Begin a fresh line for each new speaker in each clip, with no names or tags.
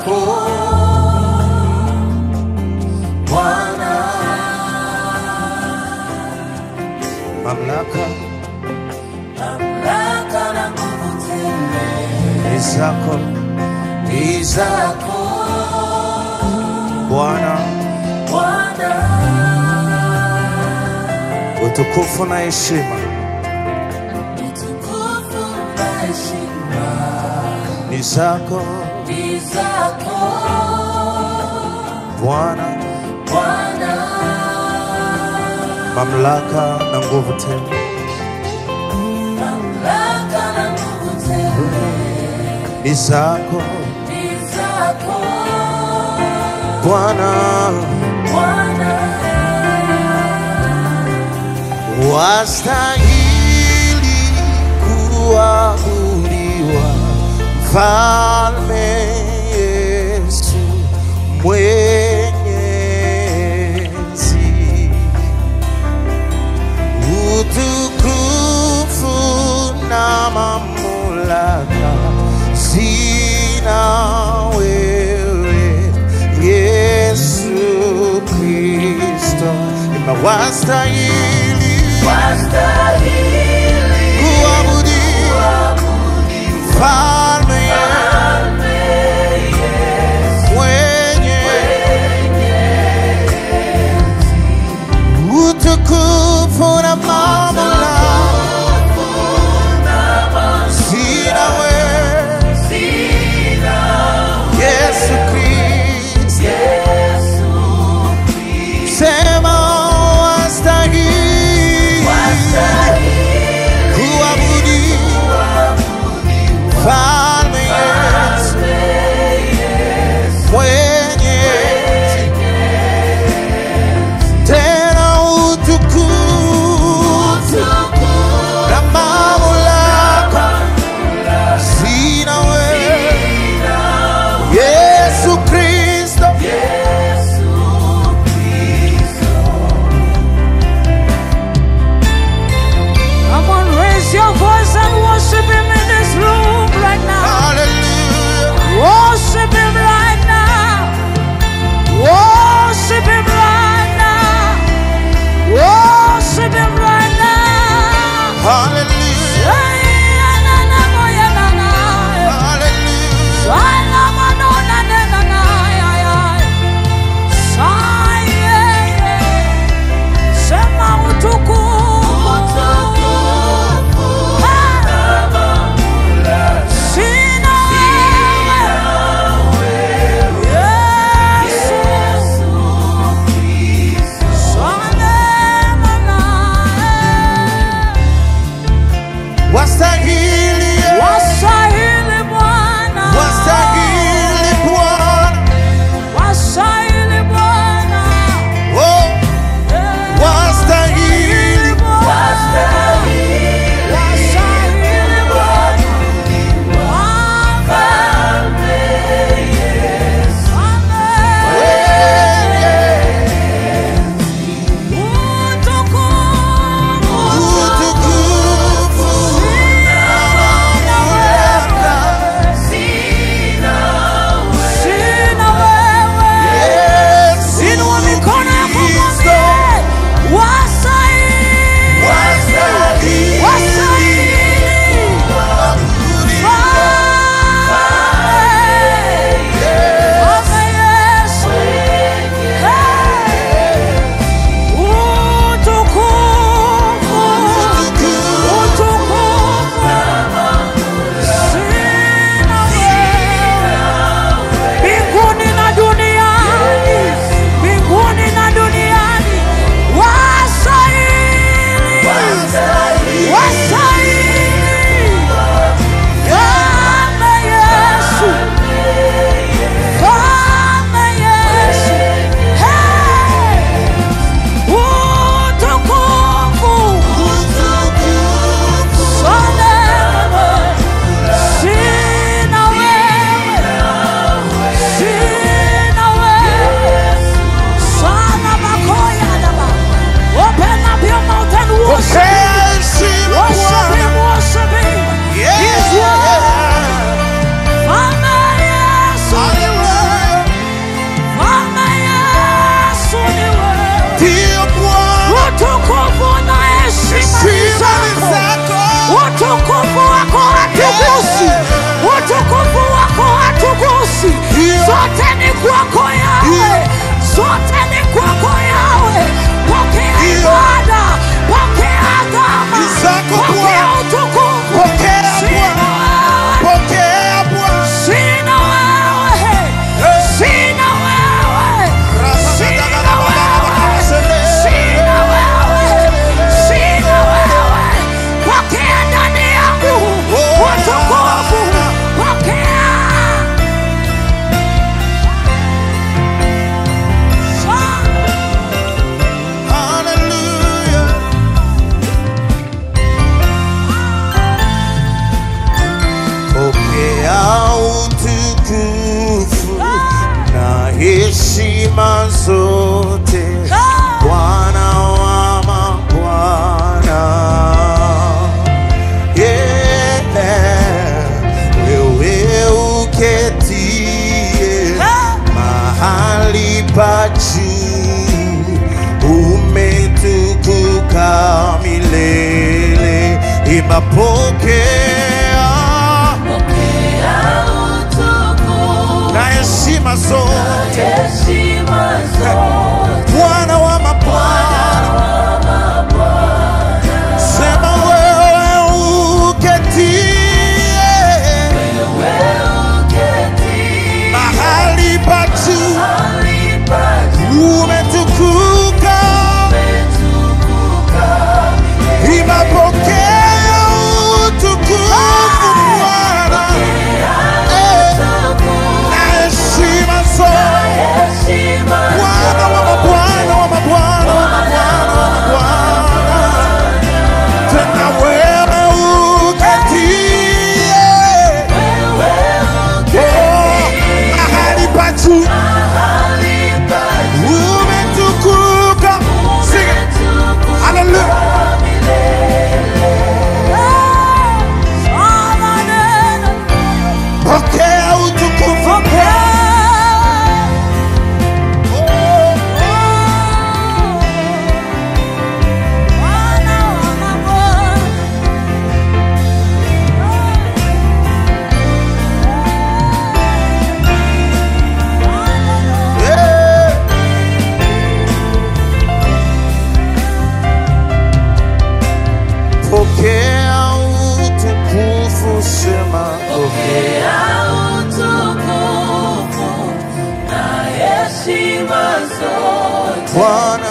zako Bwana, mamlaka na nguvu tele ni zako Bwana, utukufu na heshima ni zako Bwana, mamlaka na nguvu tele ni zako Bwana, wastahili kuabudiwa Mfalme Yesu mwenyezi, utukufu na mamlaka zina wewe Yesu Kristo. Wastahili kuabudiwa Mfalme utukufu na mamlaka zina wewe Yesu Kristo. Sema wastahili kuabudiwa Mfalme Yesu mwenyezi, tena utukufu na mamlaka zina wewe Yesu Kristo.
Come on, raise your voice and worship Him in this room right now.
Hallelujah.
Worship Him right now. Worship Him right now. Worship Him right now.
Hallelujah.
Utukufu
Imba pokea na heshima zote, Bwana wa mabwana. Sema wewe uketie mahali pa juu, umetukuka. Imba pokea utukufu Bwana, na heshima zote, Bwana wa mabwana, wa mabwana, wa mabwana, wa mabwana. Tena wewe uketie mahali pa juu, umetukuka. Sing it. Hallelujah. Pokea utukufu pokea utukufu, sema pokea Bwana,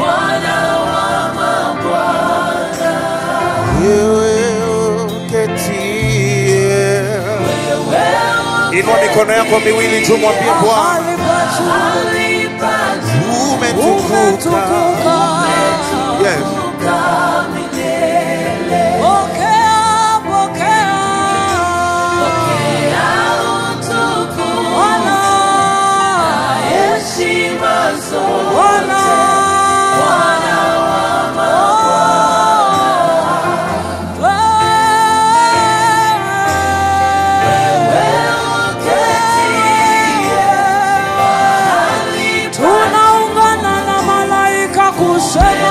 wewe uketie. Inua mikono yako miwili juu, mwambie Bwana umetukuka. Yes.
Tunaungana na malaika kusema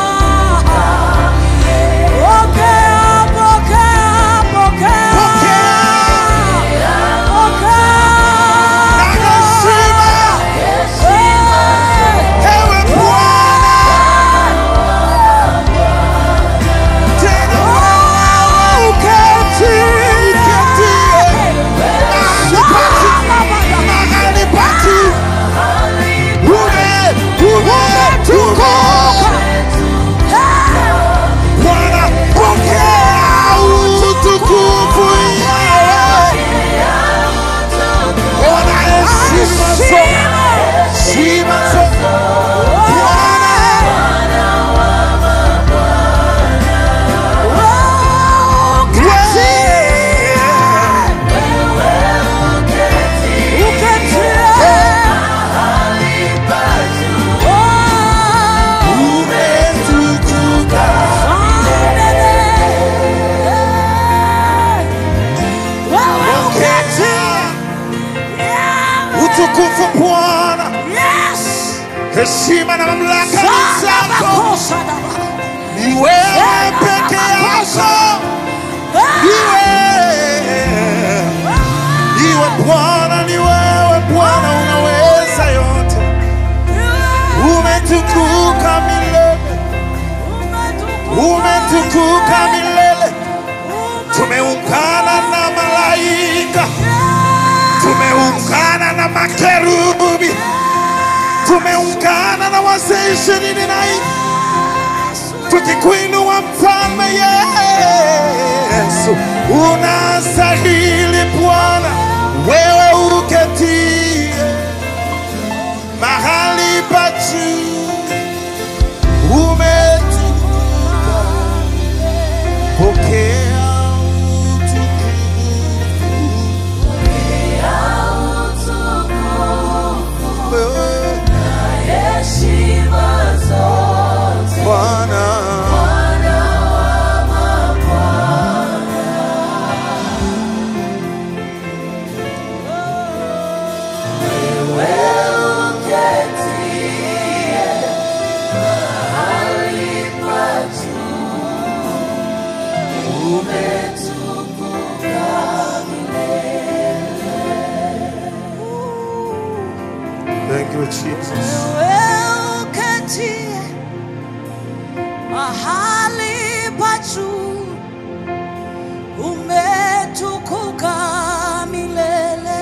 utukufu Bwana, heshima na mamlaka ni zako. Ni wewe peke yako, iwe Bwana, ni wewe Bwana, unaweza yote. Umetukuka milele, umetukuka milele. Tumeungana na malaika, tumeungana na makerubi, tumeungana na wazee 24 tukikuinua mfalme Yesu. Unastahili Bwana, wewe uketie mahali pa juu, umetukuka. Pokea Bwana, Thank you, Jesus.
Mahali pa juu umetukuka milele.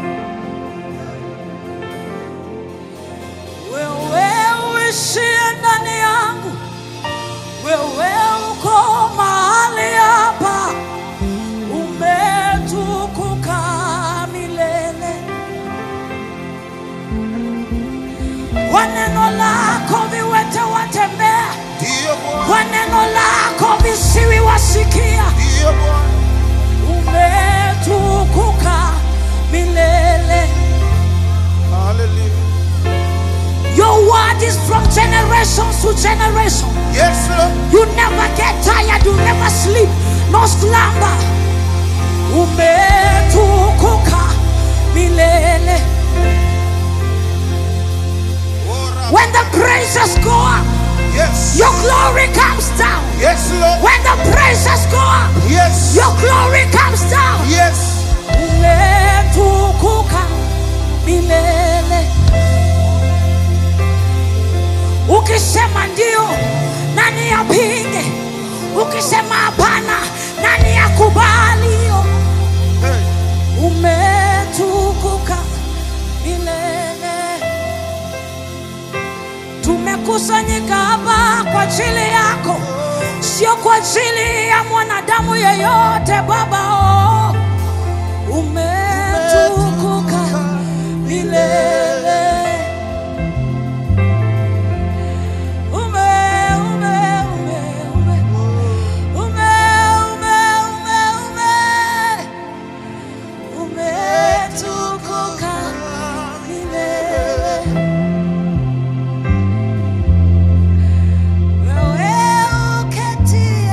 Wewe uishie ndani yangu, wewe uko mahali hapa, umetukuka milele. Kwa neno lako viwete watembea, kwa neno lako visiwi wasikia. Umetukuka milele.
Hallelujah.
Your word is from generation to generation.
Yes, Lord.
You never get tired, you never sleep, no slumber. Umetukuka milele. When the praises go up,
Yes.
your glory comes down.
Yes, Lord.
When the praises go up,
Yes.
your glory comes down.
Yes.
Umetukuka milele. Ukisema ndio, nani apinge? Ukisema hapana, nani akubali?
Hey.
Umetukuka milele. Tumekusanyika hapa kwa ajili yako, sio kwa ajili ya mwanadamu yeyote Baba. Oh, umetukuka milele. Umetukuka milele. Wewe uketie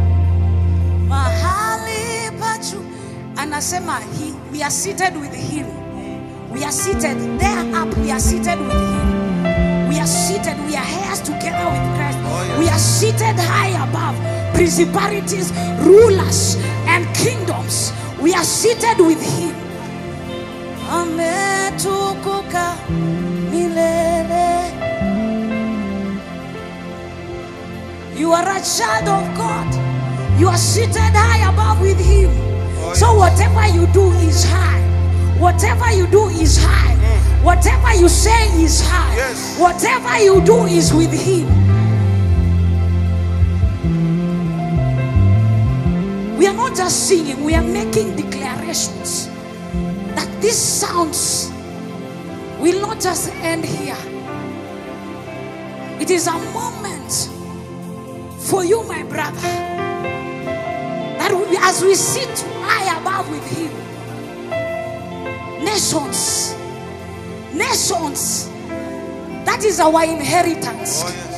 mahali pa juu. Anasema we are seated with him. We are seated there up. We are seated with him. We are seated. We are heirs together with Christ.
Oh, yes.
We are seated high above principalities, rulers, and kingdoms. We are seated with him. Ametukuka milele. You are a child of God. You are seated high above with him.
Oh,
so
yes.
whatever you do is high. Whatever you do is high. Whatever you say is high.
Yes.
Whatever you do is with him. We are not just singing, we are making declarations that these sounds will not just end here. It is a moment for you, my brother, that as we sit high above with him, nations, that is our inheritance.
Oh, yes.